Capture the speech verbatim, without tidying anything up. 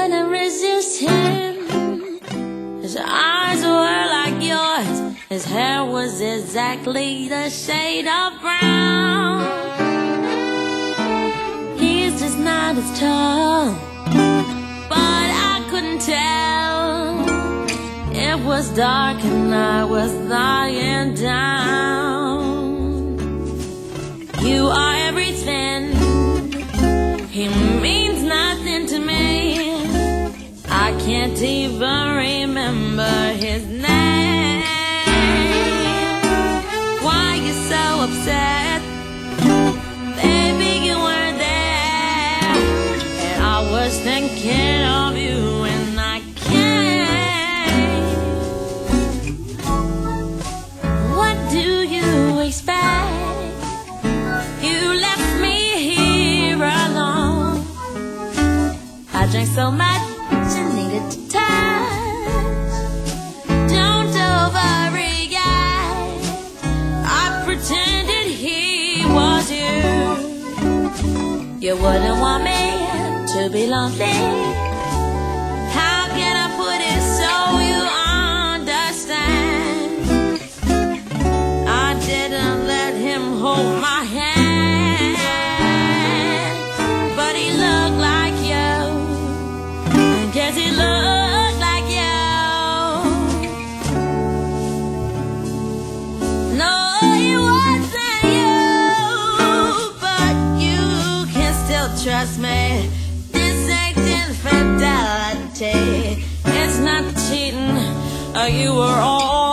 couldn't resist him. His eyes were like yours. His hair was exactly the shade of brown. He's just not as tall, but I couldn't tell. It was dark and I was lying down. You are everything. He means nothing to me. I can't even remember his name. Why you so upset? Baby, you weren't there, and I was thinking of you when I came. What do you expect? You left me here alone. I drank so much I needed to touch. Don't overreact. I pretended he was you. You wouldn't want me to be lonely. How can I put it so you understand? I didn't let him hold my hand, but he looked like you. Guess he looked like you. No, he wasn't you, but you can still trust me. This ain't infidelity. It's not cheating. Uh, you were all